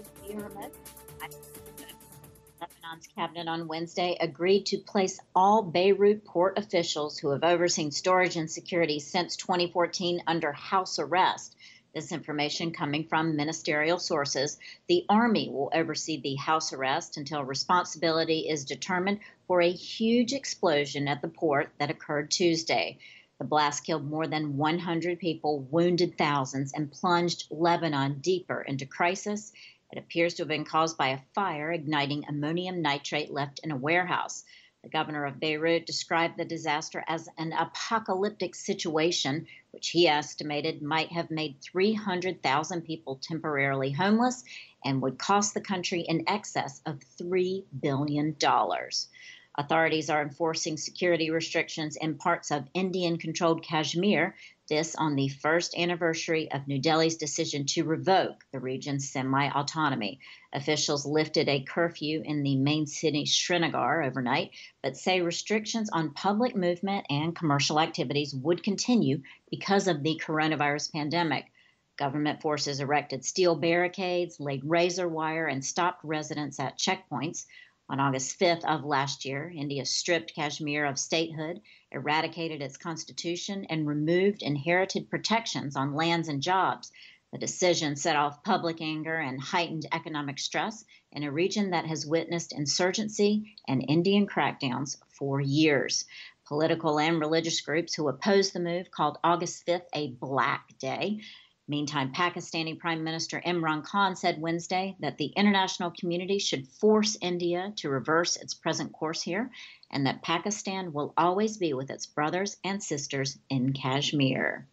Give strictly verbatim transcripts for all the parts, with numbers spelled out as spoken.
via remote. Lebanon's cabinet on Wednesday agreed to place all Beirut port officials who have overseen storage and security since twenty fourteen under house arrest. This information coming from ministerial sources. The Army will oversee the house arrest until responsibility is determined for a huge explosion at the port that occurred Tuesday. The blast killed more than one hundred people, wounded thousands, and plunged Lebanon deeper into crisis. It appears to have been caused by a fire igniting ammonium nitrate left in a warehouse. The governor of Beirut described the disaster as an apocalyptic situation, which he estimated might have made three hundred thousand people temporarily homeless and would cost the country in excess of three billion dollars. Authorities are enforcing security restrictions in parts of Indian-controlled Kashmir, this on the first anniversary of New Delhi's decision to revoke the region's semi-autonomy. Officials lifted a curfew in the main city Srinagar overnight, but say restrictions on public movement and commercial activities would continue because of the coronavirus pandemic. Government forces erected steel barricades, laid razor wire, and stopped residents at checkpoints. On August fifth of last year, India stripped Kashmir of statehood, eradicated its constitution, and removed inherited protections on lands and jobs. The decision set off public anger and heightened economic stress in a region that has witnessed insurgency and Indian crackdowns for years. Political and religious groups who opposed the move called August fifth a black day. Meantime, Pakistani Prime Minister Imran Khan said Wednesday that the international community should force India to reverse its present course here and that Pakistan will always be with its brothers and sisters in Kashmir.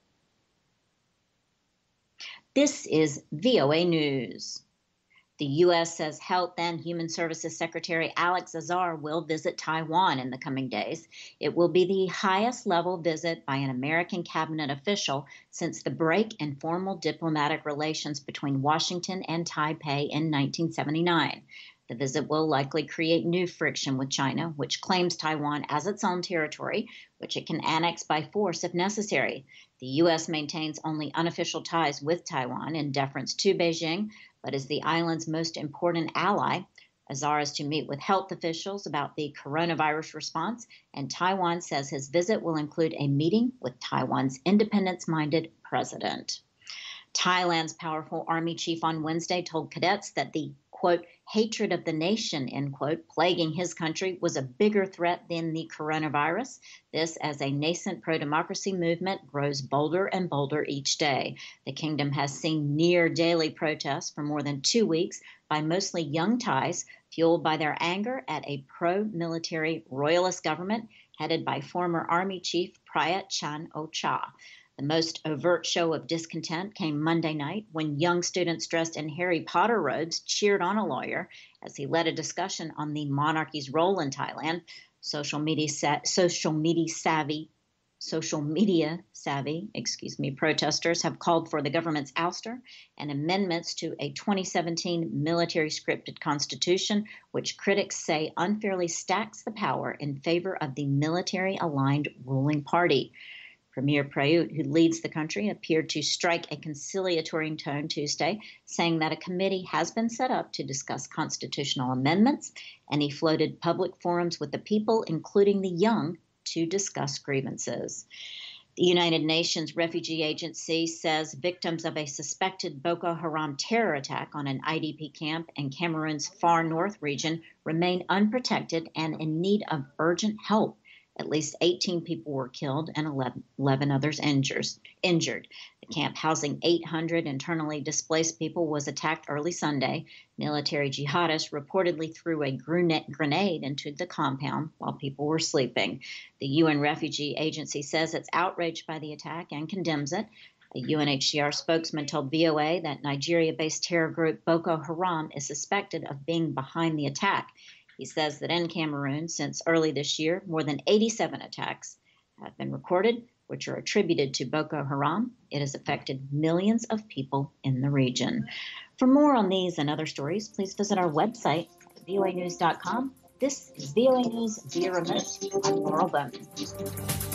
This is V O A News. The U S says Health and Human Services Secretary Alex Azar will visit Taiwan in the coming days. It will be the highest level visit by an American cabinet official since the break in formal diplomatic relations between Washington and Taipei in nineteen seventy-nine. The visit will likely create new friction with China, which claims Taiwan as its own territory, which it can annex by force if necessary. The U S maintains only unofficial ties with Taiwan in deference to Beijing, but is the island's most important ally. Azar is to meet with health officials about the coronavirus response, and Taiwan says his visit will include a meeting with Taiwan's independence-minded president. Thailand's powerful army chief on Wednesday told cadets that the, quote, hatred of the nation, end quote, plaguing his country was a bigger threat than the coronavirus. This as a nascent pro-democracy movement grows bolder and bolder each day. The kingdom has seen near daily protests for more than two weeks by mostly young Thais, fueled by their anger at a pro-military royalist government headed by former army chief Prayut Chan-o-cha. The most overt show of discontent came Monday night when young students dressed in Harry Potter robes cheered on a lawyer as he led a discussion on the monarchy's role in Thailand. Social media, sa- social media savvy, social media savvy, excuse me, protesters have called for the government's ouster and amendments to a twenty seventeen military scripted constitution, which critics say unfairly stacks the power in favor of the military-aligned ruling party. Premier Prayut, who leads the country, appeared to strike a conciliatory tone Tuesday, saying that a committee has been set up to discuss constitutional amendments, and he floated public forums with the people, including the young, to discuss grievances. The United Nations Refugee Agency says victims of a suspected Boko Haram terror attack on an I D P camp in Cameroon's far north region remain unprotected and in need of urgent help. At least eighteen people were killed and eleven others injured. The camp housing eight hundred internally displaced people was attacked early Sunday. Military jihadists reportedly threw a grenade into the compound while people were sleeping. The U N Refugee Agency says it's outraged by the attack and condemns it. A U N H C R spokesman told V O A that Nigeria-based terror group Boko Haram is suspected of being behind the attack. He says that in Cameroon, since early this year, more than eighty-seven attacks have been recorded, which are attributed to Boko Haram. It has affected millions of people in the region. For more on these and other stories, please visit our website, V O A news dot com. This is V O A News via remote. I'm Laurel Bowman.